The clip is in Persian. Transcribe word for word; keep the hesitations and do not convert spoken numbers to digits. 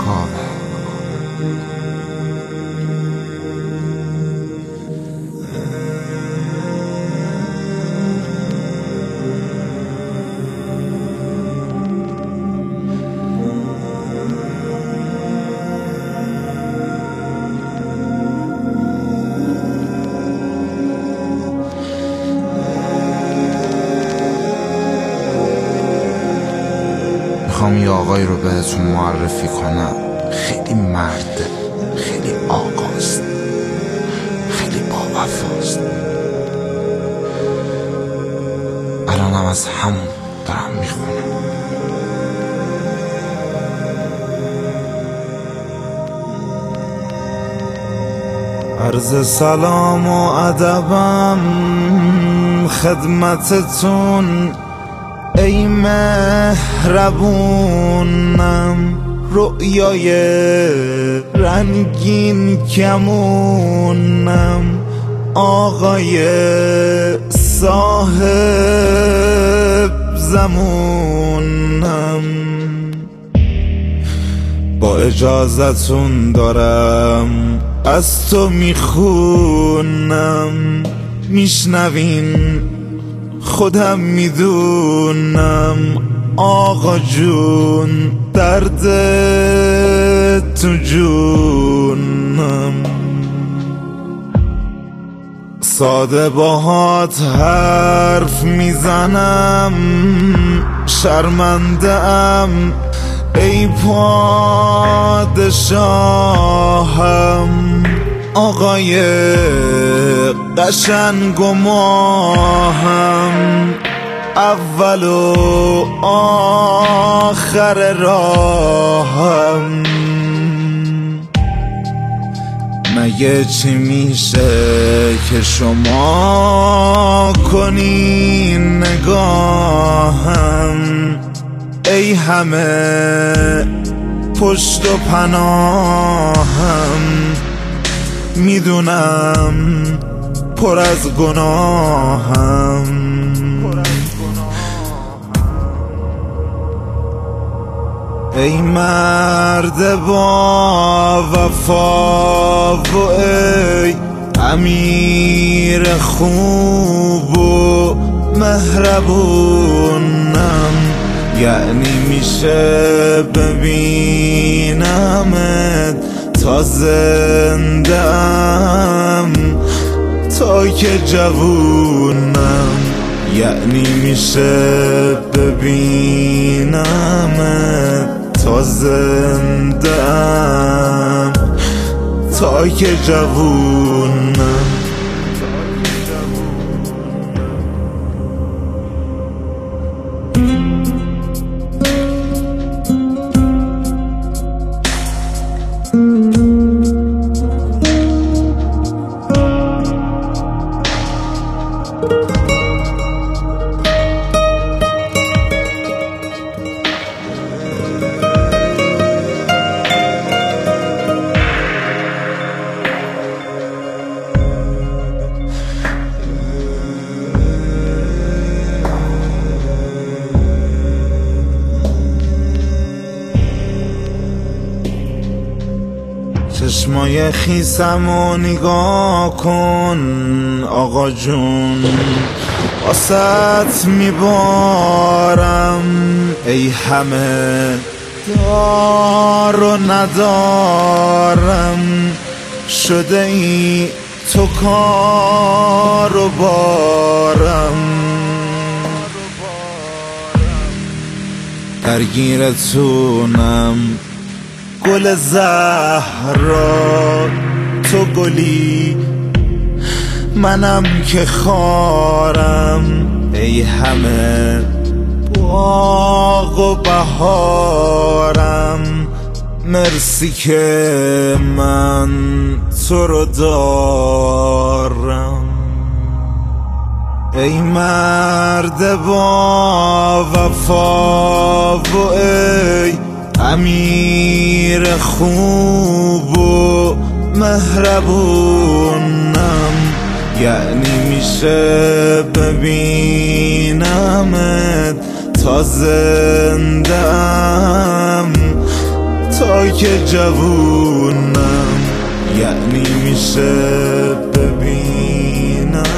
خوابه. میخوام یه آقایی رو بهتون معرفی کنم، خیلی مرده، خیلی آقاست، خیلی باوفاست. الانم از همون دارم میخونم. عرض سلام و ادبم خدمتتون ای مهربونم، رؤیای رنگین کمونم، آقای صاحب زمونم. با اجازتون دارم از تو میخونم، میشنوین خودم میدونم آقا جون، درد تو جونم. ساده باهات حرف میزنم، شرمنده ام ای پادشاهم، آقای قشنگ و ماهم، اول و آخر راهم. مگه چی میشه که شما کنین نگاهم، ای همه پشت و پناهم. میدونم پر از گناهم، ای مرد با وفا و ای امیر خوب و مهربونم، یعنی میشه ببینمت تا زندم، تا که جوونم، یعنی میشه ببینمت تا زندم، تا که جوونم. چشمای خیسمو نگاه کن آقا جون، واسط میبارم ای همه دار و ندارم، شده ای تو کار و بارم، درگیرتونم گل زهرا، تو گلی منم که خارم، ای همه باغ و بهارم، مرسی که من تو رو دارم. ای مرد با وفا و ای امیر خوب و مهربونم، یعنی میشه ببینمت تا زندم، تا که جوونم، یعنی میشه ببینم